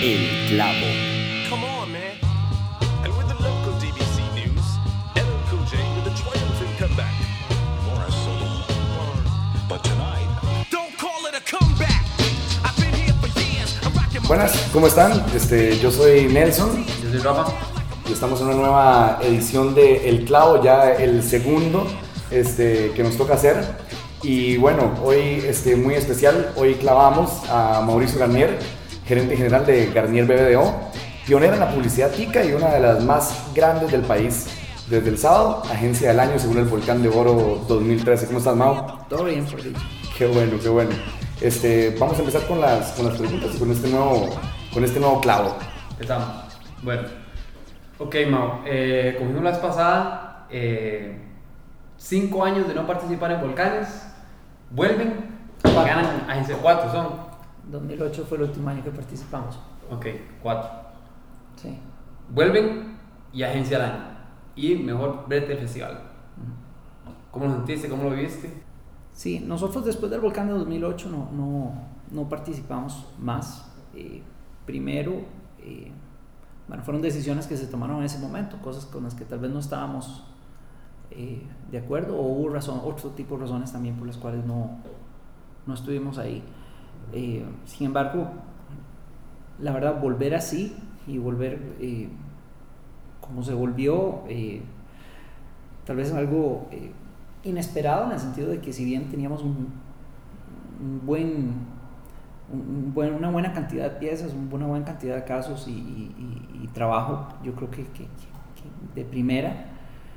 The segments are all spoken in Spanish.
El Clavo. Come on, man. And with the local DBC news, LL Cool J with a triumphant comeback. Morris but tonight. Don't call it a comeback. I've been here for years. I'm rocking my Buenas, ¿cómo están? Yo soy Nelson Yo soy Rafa. y estamos en una nueva edición de El Clavo, ya el segundo que nos toca hacer. Y bueno, hoy muy especial, hoy clavamos a Mauricio Garnier, gerente general de Garnier BBDO, pionera en la publicidad tica y una de las más grandes del país. Desde el sábado, agencia del año según el Volcán de Oro 2013. ¿Cómo estás, Mau? Todo bien, por dicho. Qué bueno, qué bueno. Vamos a empezar con las preguntas y con este nuevo clavo. Empezamos. Bueno. Ok, Mau. Como vimos la vez pasada, 5 años de no participar en volcanes. Vuelven y ganan Agencia 4, son. 2008 fue el último año que participamos. Ok, 4. Sí. Vuelven y Agencia del año. Y mejor brete del festival. ¿Cómo lo sentiste? ¿Cómo lo viviste? Sí, nosotros después del volcán de 2008 no participamos más. Primero, fueron decisiones que se tomaron en ese momento, cosas con las que tal vez no estábamos de acuerdo, o hubo otro tipo de razones también por las cuales no estuvimos ahí. Sin embargo, la verdad, volver así y volver como se volvió, tal vez algo inesperado, en el sentido de que si bien teníamos una buena cantidad de piezas, una buena cantidad de casos y trabajo, yo creo que de primera,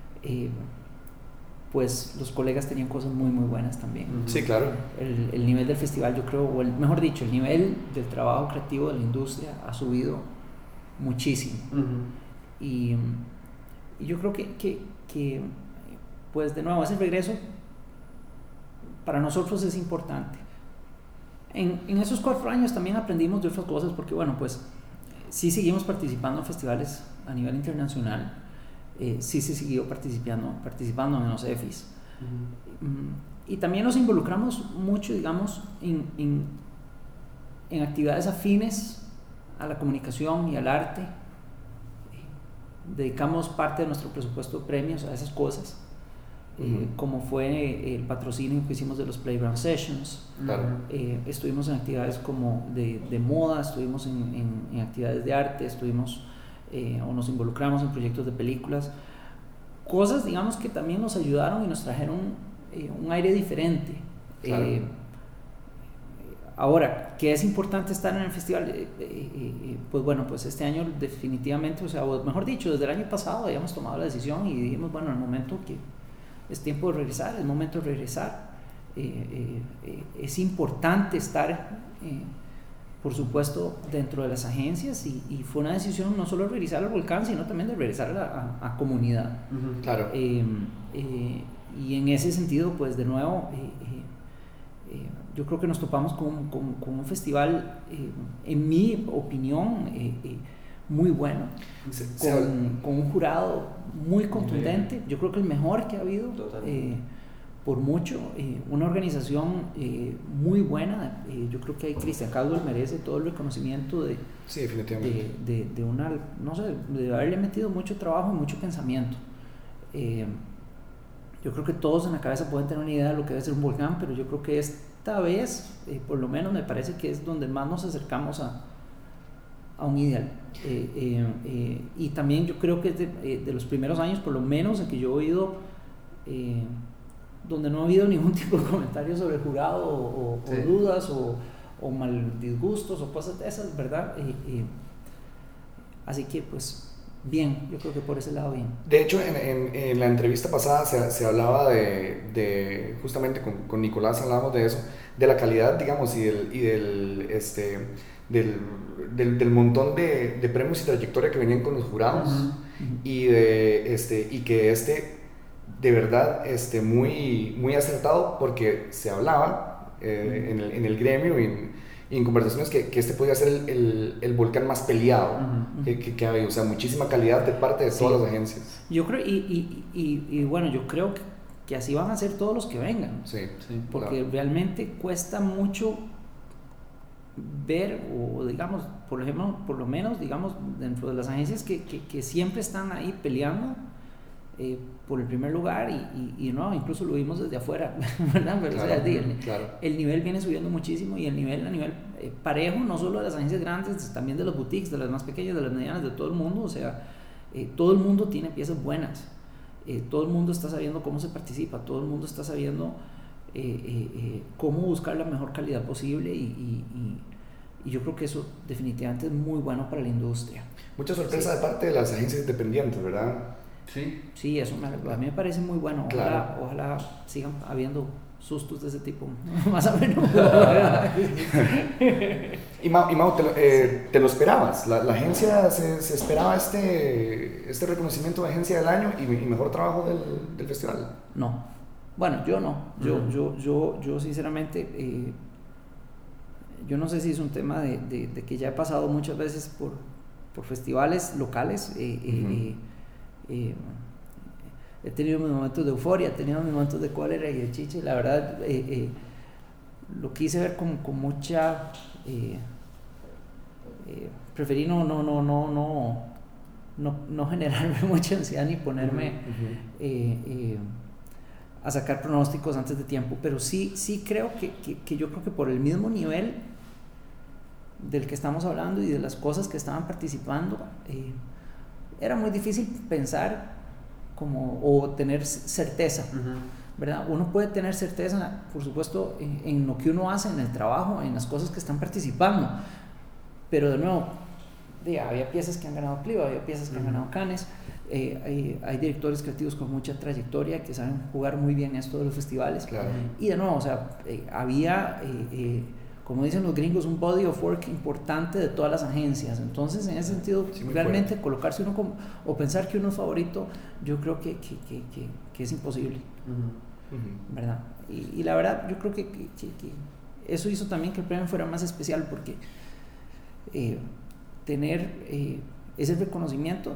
pues los colegas tenían cosas muy muy buenas también. Sí, claro. El nivel del festival, yo creo, mejor dicho, el nivel del trabajo creativo de la industria ha subido muchísimo. Y yo creo que pues de nuevo ese regreso para nosotros es importante. En esos 4 años también aprendimos de otras cosas, porque bueno, pues sí seguimos participando en festivales a nivel internacional, sí se siguió participando en los EFIs. Y también nos involucramos mucho, digamos, en actividades afines a la comunicación y al arte. Dedicamos parte de nuestro presupuesto de premios a esas cosas, como fue el patrocinio que hicimos de los Playground Sessions. Claro. Estuvimos en actividades como de moda, estuvimos en actividades de arte, o nos involucramos en proyectos de películas, cosas, digamos, que también nos ayudaron y nos trajeron un aire diferente. Claro. Ahora, ¿qué es importante estar en el festival? Pues bueno, pues este año definitivamente, o mejor dicho, desde el año pasado habíamos tomado la decisión y dijimos, bueno, el momento que es tiempo de regresar, es momento de regresar. Es importante estar, por supuesto, dentro de las agencias, y fue una decisión no solo de regresar al volcán, sino también de regresar a comunidad. Claro. Y en ese sentido, pues de nuevo, yo creo que nos topamos con un festival, en mi opinión, muy bueno, con un jurado muy contundente. Yo creo que el mejor que ha habido, por mucho, una organización muy buena. Yo creo que ahí Cristian Caldwell merece todo el reconocimiento Sí, definitivamente. de una, no sé, de haberle metido mucho trabajo y mucho pensamiento. Yo creo que todos en la cabeza pueden tener una idea de lo que debe ser un volcán, pero yo creo que esta vez, por lo menos me parece que es donde más nos acercamos a un ideal. Y también yo creo que es de los primeros años, por lo menos, en que yo he oído, donde no ha habido ningún tipo de comentario sobre el jurado, o dudas, o mal disgustos, o cosas de esas, ¿verdad? Así que pues bien, yo creo que por ese lado bien. De hecho, en la entrevista pasada se hablaba de justamente con Nicolás hablábamos de eso, de la calidad, digamos, y del montón de premios y trayectoria que venían con los jurados. Y que de verdad muy, muy acertado, porque se hablaba en el gremio y en conversaciones que podía ser el volcán más peleado que ha habido. O sea, muchísima calidad de parte de todas las agencias. Yo creo, y bueno, yo creo que así van a ser todos los que vengan. Sí, porque claro. realmente cuesta mucho ver, o digamos, por lo menos, digamos, dentro de las agencias que siempre están ahí peleando por el primer lugar, y no, incluso lo vimos desde afuera, ¿verdad? Pero, Claro, o sea, claro. el nivel viene subiendo muchísimo, y el nivel a nivel parejo, no solo de las agencias grandes, también de las boutiques, de las más pequeñas, de las medianas, de todo el mundo. O sea, todo el mundo tiene piezas buenas, todo el mundo está sabiendo cómo se participa, todo el mundo está sabiendo cómo buscar la mejor calidad posible, y yo creo que eso definitivamente es muy bueno para la industria. Mucha sorpresa de parte de las agencias independientes, ¿verdad? Sí, eso a mí me parece muy bueno. Claro. Ojalá sigan habiendo sustos de ese tipo, más o menos. Y Mau, ¿te lo esperabas? ¿La agencia se esperaba este reconocimiento de agencia del año y mejor trabajo del festival? No. Bueno, yo no. Yo sinceramente, yo no sé si es un tema de que ya he pasado muchas veces por festivales locales. He tenido mis momentos de euforia, he tenido mis momentos de cólera y de chiche. La verdad, lo quise ver con mucha... preferí no generarme mucha ansiedad ni ponerme a sacar pronósticos antes de tiempo, pero sí creo que yo creo que por el mismo nivel del que estamos hablando y de las cosas que estaban participando, era muy difícil pensar o tener certeza, ¿verdad? Uno puede tener certeza, por supuesto, en lo que uno hace, en el trabajo, en las cosas que están participando, pero de nuevo, había piezas que han ganado Clio, había piezas que han ganado Cannes, hay directores creativos con mucha trayectoria que saben jugar muy bien esto de los festivales, claro. Y de nuevo, o sea, había... como dicen los gringos, un body of work importante de todas las agencias. Entonces, en ese sentido, realmente fuerte. Colocarse uno o pensar que uno es favorito, yo creo que es imposible, ¿verdad? Y la verdad, yo creo que eso hizo también que el premio fuera más especial, porque tener ese reconocimiento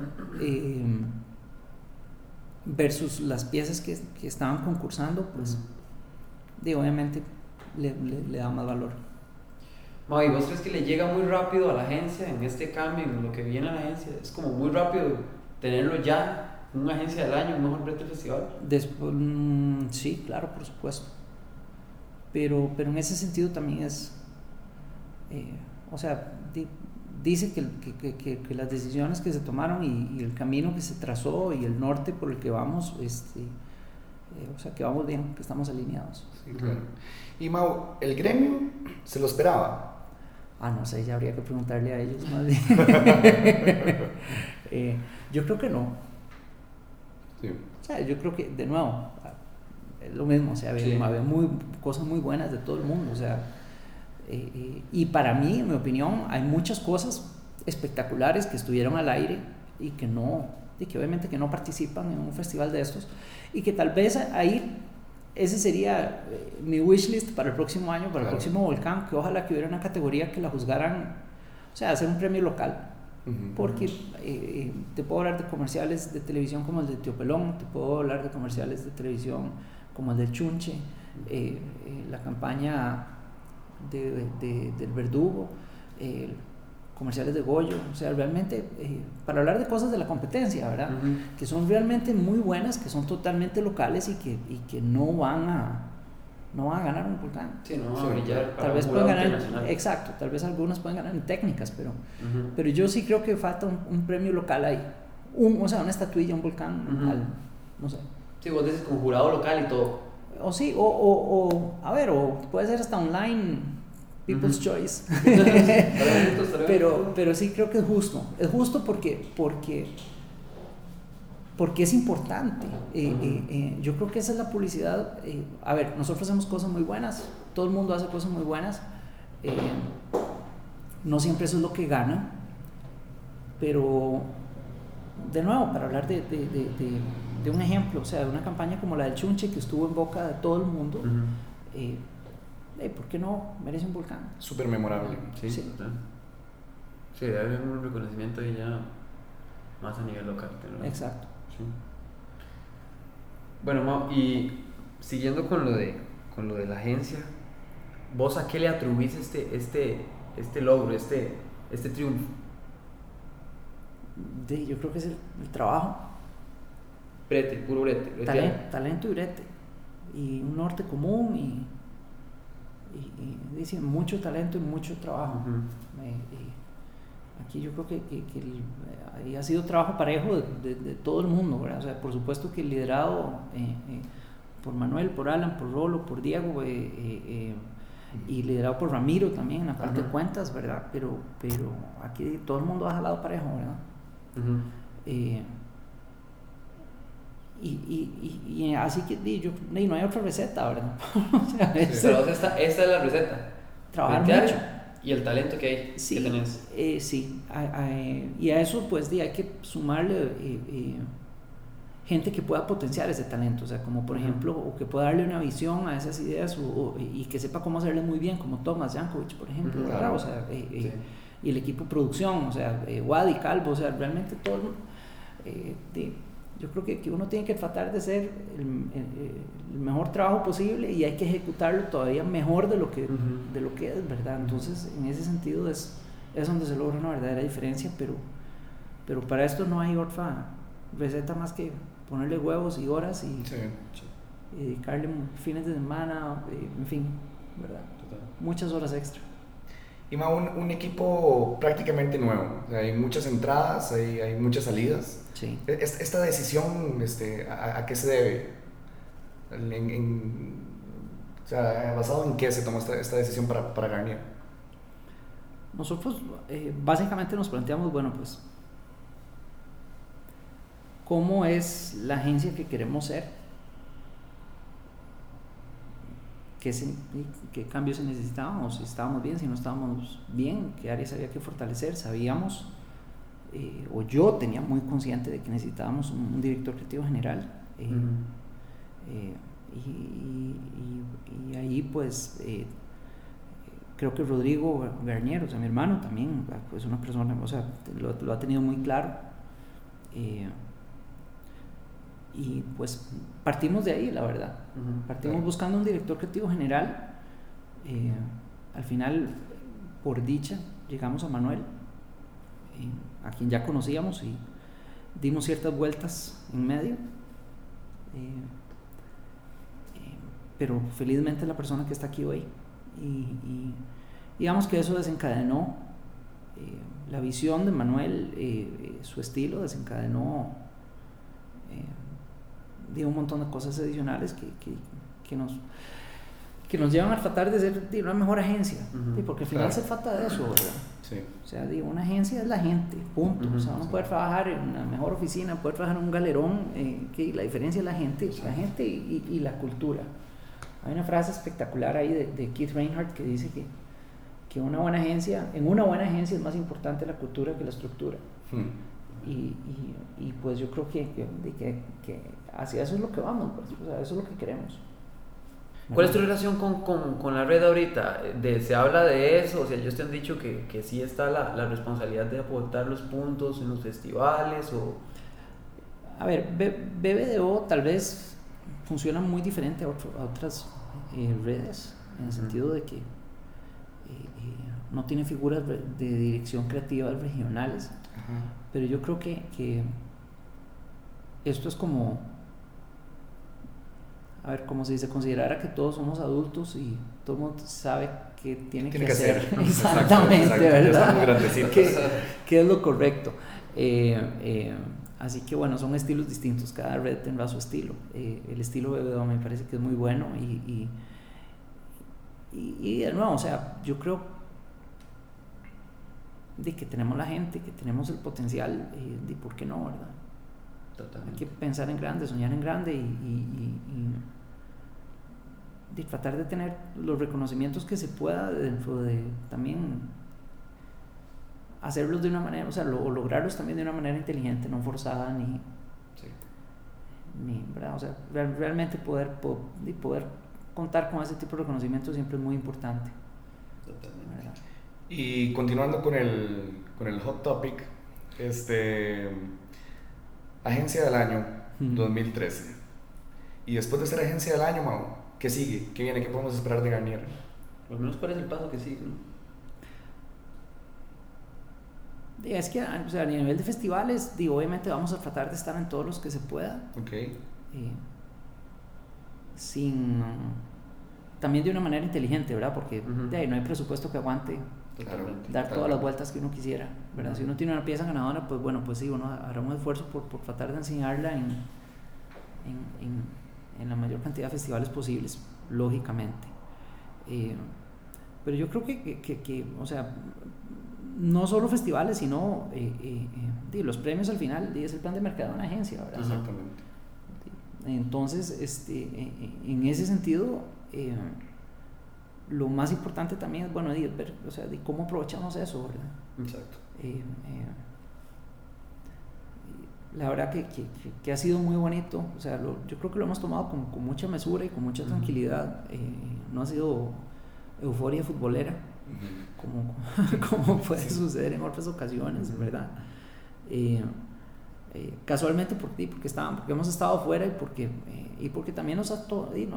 versus las piezas que estaban concursando, pues, obviamente le da más valor. ¿Y vos crees que le llega muy rápido a la agencia en este cambio, en lo que viene a la agencia? Es como muy rápido tenerlo ya, una agencia del año, un mejor brete del festival. Después, sí, claro, por supuesto. Pero en ese sentido también es, o sea, dice que las decisiones que se tomaron y el camino que se trazó y el norte por el que vamos, o sea, que vamos bien, que estamos alineados. Sí, claro. Y Mau, ¿el gremio se lo esperaba? No sé, ya habría que preguntarle a ellos más bien. Yo creo que no. Sí. O sea, yo creo que, de nuevo, es lo mismo, o sea, había cosas muy buenas de todo el mundo, o sea, y para mí, en mi opinión, hay muchas cosas espectaculares que estuvieron al aire y que obviamente que no participan en un festival de estos, y que tal vez ahí ese sería mi wishlist para el próximo año, para el próximo Volcán, que ojalá que hubiera una categoría que la juzgaran, o sea, hacer un premio local, porque te puedo hablar de comerciales de televisión como el de Tío Pelón, te puedo hablar de comerciales de televisión como el del Chunche, la campaña del Verdugo, comerciales de Goyo, o sea, realmente para hablar de cosas de la competencia, ¿verdad? Que son realmente muy buenas, que son totalmente locales y que no van a ganar un Volcán. Sí, no van a brillar. Tal vez pueden ganar, exacto, tal vez algunas pueden ganar en técnicas, pero yo sí creo que falta un premio local ahí, o sea, una estatuilla, un Volcán, no sé. Sí, vos dices con jurado local y todo. O sí, o puede ser hasta online. People's Choice. pero sí creo que es justo porque es importante. Yo creo que esa es la publicidad. Nosotros hacemos cosas muy buenas, todo el mundo hace cosas muy buenas, no siempre eso es lo que gana, pero de nuevo, para hablar de un ejemplo, o sea, de una campaña como la del Chunche, que estuvo en boca de todo el mundo, ¿por qué no merece un Volcán? Súper memorable. Sí, sí, debe haber un reconocimiento ahí ya más a nivel local. ¿No? Exacto. Sí. Bueno, Mau, y siguiendo con lo de la agencia, ¿vos a qué le atribuís este logro, este triunfo? Yo creo que es el trabajo. Brete, puro brete. Talento y brete. Y un norte común y dice mucho talento y mucho trabajo. Aquí yo creo que ahí ha sido trabajo parejo de todo el mundo, ¿verdad? O sea, por supuesto que liderado por Manuel, por Alan, por Rolo, por Diego, y liderado por Ramiro también en la parte de cuentas, ¿verdad? Pero aquí todo el mundo ha jalado parejo, ¿verdad? Y así que no hay otra receta, ¿verdad? O sea, pero esta es la receta. Trabajar mucho. Y el talento que hay, sí, que tenés. Sí, y a eso pues hay que sumarle gente que pueda potenciar ese talento, o sea, como por ejemplo, o que pueda darle una visión a esas ideas y que sepa cómo hacerle muy bien, como Thomas Jankovic, por ejemplo, ¿verdad? O sea, sí. Y el equipo de producción, o sea, Wadi, Calvo, o sea, realmente todo yo creo que uno tiene que tratar de hacer el mejor trabajo posible y hay que ejecutarlo todavía mejor de lo que es, ¿verdad? Entonces, en ese sentido es donde se logra una verdadera diferencia, pero para esto no hay otra receta más que ponerle huevos y horas y dedicarle fines de semana, en fin, ¿verdad? Total. Muchas horas extra. Y más un equipo prácticamente nuevo, o sea, hay muchas entradas, hay muchas salidas. Sí. Esta decisión, ¿a qué se debe? O sea, ¿basado en qué se tomó esta decisión para Garnier? Nosotros básicamente nos planteamos, bueno, pues, ¿cómo es la agencia que queremos ser? ¿Qué cambios se necesitaban? Si estábamos bien, si no estábamos bien, qué áreas había que fortalecer. Sabíamos, o yo tenía muy consciente de que necesitábamos un director creativo general. Y ahí pues creo que Rodrigo Garnier, o sea, mi hermano también, pues una persona, o sea, lo ha tenido muy claro. Y pues partimos de ahí, la verdad. Partimos buscando un director creativo general. Al final, por dicha, llegamos a Manuel, a quien ya conocíamos, y dimos ciertas vueltas en medio. Pero felizmente la persona que está aquí hoy. Y digamos que eso desencadenó la visión de Manuel, su estilo desencadenó un montón de cosas adicionales que nos llevan a tratar de ser una mejor agencia, porque al final se trata de eso, ¿verdad? Sí. O sea, una agencia es la gente, punto. O sea, uno puede trabajar en una mejor oficina, puede trabajar en un galerón, que la diferencia es la gente y la cultura. Hay una frase espectacular ahí de Keith Reinhardt que dice que en una buena agencia es más importante la cultura que la estructura. Y pues yo creo que hacia eso es lo que vamos, pues, o sea, eso es lo que queremos. ¿Cuál es tu relación con la red ahorita? ¿Se habla de eso? O sea, ellos te han dicho que sí está la responsabilidad de aportar los puntos en los festivales o... A ver, BBDO tal vez funciona muy diferente a otras redes, en el sentido de que no tiene figuras de dirección creativa regionales. Pero yo creo que esto es como, a ver, como si se considerara que todos somos adultos y todo el mundo sabe qué tiene que hacer. Exactamente, exacto. ¿Verdad? ¿Qué es lo correcto? Así que bueno, son estilos distintos, cada red tendrá su estilo. El estilo BBDO me parece que es muy bueno y de nuevo, o sea, yo creo de que tenemos la gente, que tenemos el potencial, de por qué no, ¿verdad? Totalmente. Hay que pensar en grande, soñar en grande y tratar de tener los reconocimientos que se pueda dentro de también hacerlos de una manera, o sea, lograrlos también de una manera inteligente, no forzada ni ¿verdad? O sea, realmente poder contar con ese tipo de reconocimiento siempre es muy importante. Totalmente. ¿Verdad? Y continuando con el hot topic, agencia del año 2013. Y después de ser agencia del año, Mau, ¿qué sigue? ¿Qué viene? ¿Qué podemos esperar de Garnier? Por lo menos, ¿cuál es el paso que sigue? ¿No? Es que, o sea, a nivel de festivales, obviamente vamos a tratar de estar en todos los que se pueda. Okay. También de una manera inteligente, ¿verdad? Porque no hay presupuesto que aguante dar todas las vueltas que uno quisiera, ¿verdad? Si uno tiene una pieza ganadora, pues bueno, pues sí, uno hará un esfuerzo por tratar de enseñarla en la mayor cantidad de festivales posibles, lógicamente. Pero yo creo que o sea, no solo festivales, sino los premios al final es el plan de mercado de una agencia, ¿verdad? Exactamente. Entonces, en ese sentido, lo más importante también es, bueno, ver, o sea, cómo aprovechamos eso, ¿verdad? Exacto. La verdad que ha sido muy bonito, o sea, yo creo que lo hemos tomado con mucha mesura y con mucha tranquilidad. No ha sido euforia futbolera, como puede suceder en otras ocasiones, ¿verdad? Casualmente porque hemos estado afuera y porque también nos ha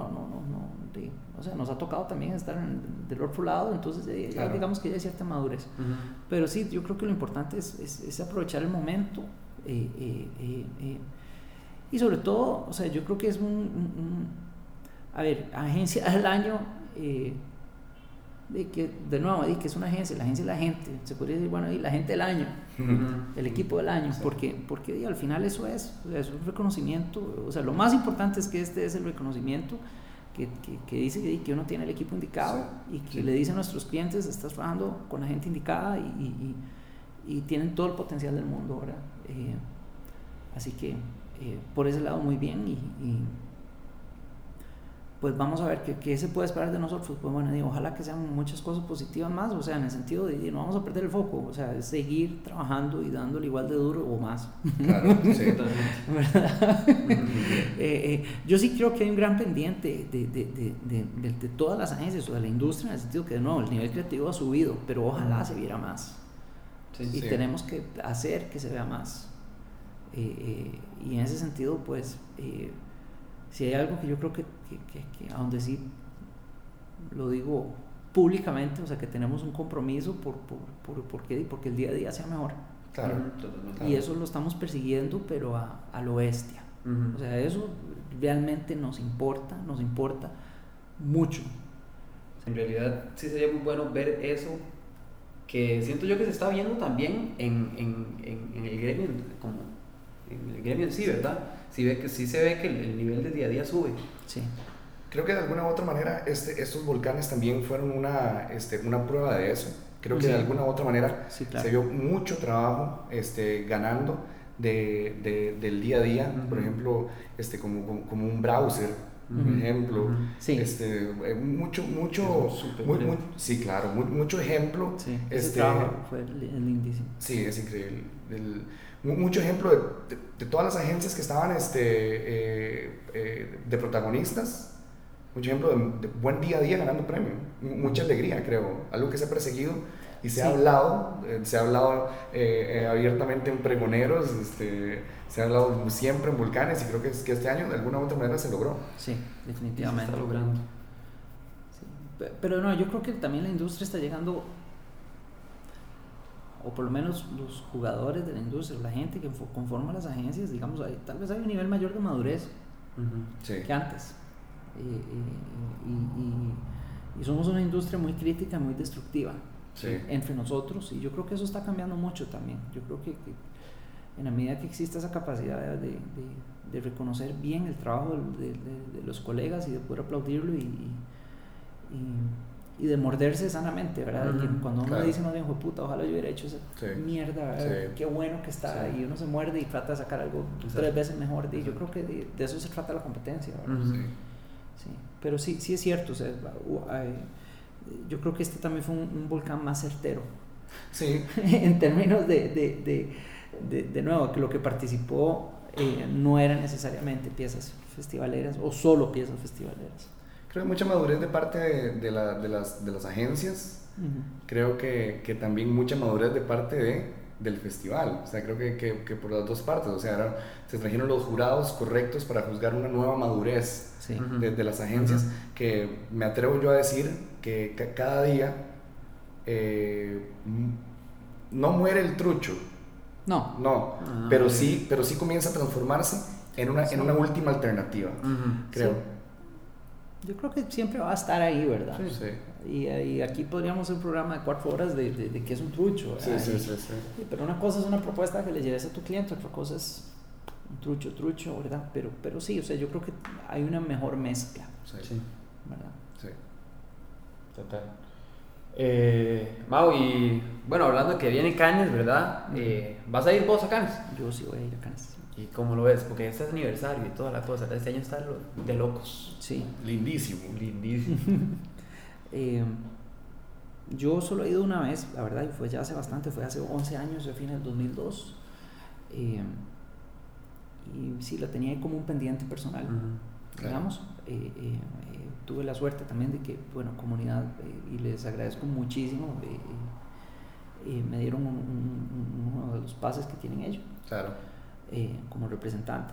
tocado también estar del otro lado, entonces claro. Digamos que ya hay cierta madurez. Pero sí, yo creo que lo importante es aprovechar el momento y sobre todo, o sea, yo creo que es agencia del año, de nuevo, que es una agencia, la agencia es la gente, se podría decir, bueno, la gente del año, el equipo del año, porque al final eso es un reconocimiento, o sea, lo más importante es que este es el reconocimiento que dice que uno tiene el equipo indicado, y que le dice a nuestros clientes, estás trabajando con la gente indicada y tienen todo el potencial del mundo, ¿verdad? Así que por ese lado muy bien, y pues vamos a ver qué se puede esperar de nosotros. Pues bueno, ojalá que sean muchas cosas positivas más, o sea, en el sentido de no vamos a perder el foco, o sea, es seguir trabajando y dándole igual de duro o más. Claro, sí. ¿Verdad? Yo sí creo que hay un gran pendiente de todas las agencias o de la industria, en el sentido que de nuevo el nivel creativo ha subido, pero ojalá se viera más. Y tenemos que hacer que se vea más. Y en ese sentido, pues, si hay algo que yo creo que a donde sí lo digo públicamente, o sea, que tenemos un compromiso porque el día a día sea mejor. Claro. Y eso lo estamos persiguiendo, pero a lo bestia. O sea, eso realmente nos importa mucho. En realidad sí sería muy bueno ver eso, que siento yo que se está viendo también en el gremio, como en el gremio en sí, ¿verdad? Sí se ve que el nivel de día a día sube. Sí. Creo que de alguna u otra manera estos volcanes también fueron una prueba de eso. Creo que de alguna u otra manera claro. Se vio mucho trabajo ganando del día a día. Por ejemplo, como un browser, por ejemplo. Sí. Sí, claro, mucho ejemplo. Sí, ese trabajo fue lindísimo. Sí, es increíble. Mucho ejemplo de todas las agencias que estaban de protagonistas. Mucho ejemplo de buen día a día ganando premio. Mucha alegría, creo. Algo que se ha perseguido y se ha hablado abiertamente en pregoneros, se ha hablado siempre en volcanes, y creo que este año de alguna u otra manera se logró. Sí, definitivamente. Se está logrando. Sí. Pero no, yo creo que también la industria está llegando, o por lo menos los jugadores de la industria, la gente que conforma las agencias, digamos, tal vez hay un nivel mayor de madurez que antes. Y somos una industria muy crítica, muy destructiva entre nosotros, y yo creo que eso está cambiando mucho también. Yo creo que en la medida que exista esa capacidad de reconocer bien el trabajo de los colegas y de poder aplaudirlo y de morderse sanamente, ¿verdad? Que cuando uno dice, no, hijo de puta, ojalá yo hubiera hecho esa mierda, qué bueno que está, y uno se muerde y trata de sacar algo 3 veces mejor. Yo creo que de eso se trata la competencia, ¿verdad? Sí. Pero sí es cierto, o sea, yo creo que este también fue un volcán más certero. Sí. En términos de nuevo, que lo que participó no eran necesariamente piezas festivaleras o solo piezas festivaleras. Creo que mucha madurez de parte de las agencias. Creo que también mucha madurez de parte del festival. O sea, creo que por las dos partes. O sea, se trajeron los jurados correctos para juzgar una nueva madurez de las agencias, que me atrevo yo a decir que cada día no muere el trucho, No. pero sí comienza a transformarse en una última alternativa, creo. Sí. Yo creo que siempre va a estar ahí, ¿verdad? Sí. Y aquí podríamos hacer un programa de 4 horas de qué es un trucho. Sí. Pero una cosa es una propuesta que le lleves a tu cliente, otra cosa es un trucho, ¿verdad? Pero sí, o sea, yo creo que hay una mejor mezcla, Sí. ¿verdad? Sí. Total. Mau, y bueno, hablando de que viene Cannes, ¿verdad? ¿Vas a ir vos a Cannes? Yo sí voy a ir a Cannes. ¿Y cómo lo ves? Porque este es aniversario y toda la cosa. Este año está de locos. Sí. Lindísimo. Lindísimo. Yo solo he ido una vez, la verdad, y fue ya hace bastante, fue hace 11 años, yo fui en el 2002. Y sí, la tenía ahí como un pendiente personal, digamos. Tuve la suerte también de que, bueno, comunidad, y les agradezco muchísimo, me dieron uno de los pases que tienen ellos. Claro. Como representante.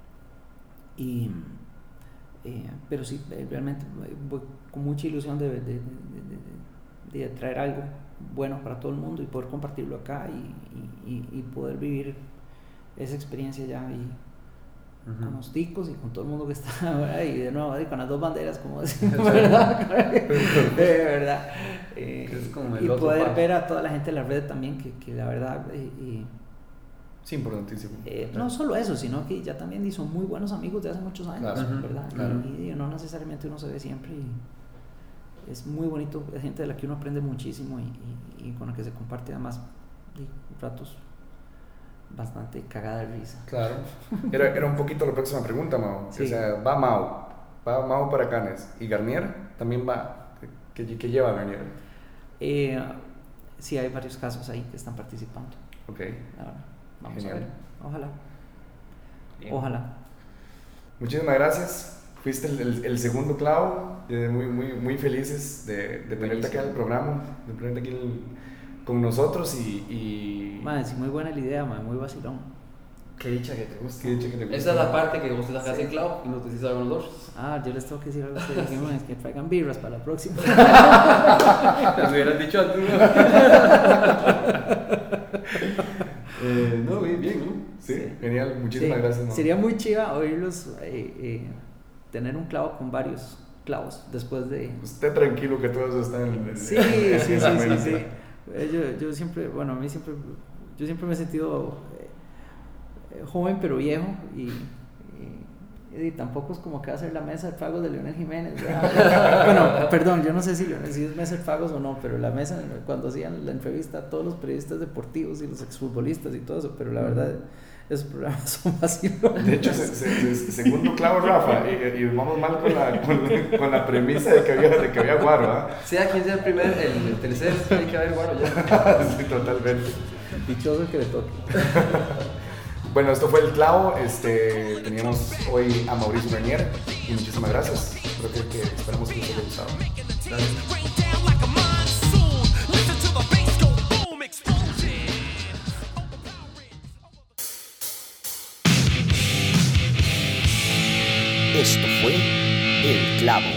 Pero sí, realmente voy con mucha ilusión de traer algo bueno para todo el mundo y poder compartirlo acá y poder vivir esa experiencia ya con los ticos y con todo el mundo que está, ¿verdad? Y de nuevo, con las 2 banderas, como decimos, ¿verdad? De verdad. Es como y poder ver a toda la gente de la red también, que la verdad... Sí, importantísimo. No solo eso, sino que ya también son muy buenos amigos de hace muchos años, claro, ¿verdad? Claro. Y no necesariamente uno se ve siempre y es muy bonito, es gente de la que uno aprende muchísimo y con la que se comparte además ratos bastante cagada de risa. Claro. Era un poquito la próxima pregunta, Mau. Sí. O sea, va Mau para Cannes y Garnier también va. ¿Qué lleva Garnier? Sí, hay varios casos ahí que están participando. Ok. Ahora, vamos Genial. a ver. Ojalá. Bien. Ojalá. Muchísimas gracias. Fuiste el segundo clavo. Muy felices de tenerte aquí en el programa, de tenerte aquí con nosotros y... Madre, sí, muy buena la idea, madre, muy vacilón. Qué dicha que te gusta. Qué dicha que te gusta. Esa es la parte que vos te sacas el clavo y nos decís algo nosotros. Yo les tengo que decir algo a ustedes, que traigan birras para la próxima. Te hubieras dicho antes. No, bien, ¿no? Sí, genial. Muchísimas gracias, Mau. Sería muy chiva oírlos tener un clavo con varios clavos después de... Usted tranquilo que todos están en Sí. Yo siempre, bueno, yo siempre me he sentido joven pero viejo y tampoco es como que va a ser la mesa de pagos de Leonel Jiménez, ¿verdad? Bueno, perdón, yo no sé si es mesa de pagos o no, pero la mesa, cuando hacían la entrevista a todos los periodistas deportivos y los exfutbolistas y todo eso, pero la verdad esos programas son vacilos. De hecho, segundo clavo, Rafa, y vamos mal con la premisa de que había guaro, ¿ah? Sea quien sea el tercer, hay que haber guaro ya. Sí, totalmente. Dichoso el que le toque. Bueno, esto fue El Clavo. Teníamos hoy a Mauricio Garnier y muchísimas gracias. Creo que esperamos que les haya gustado. Esto fue El Clavo.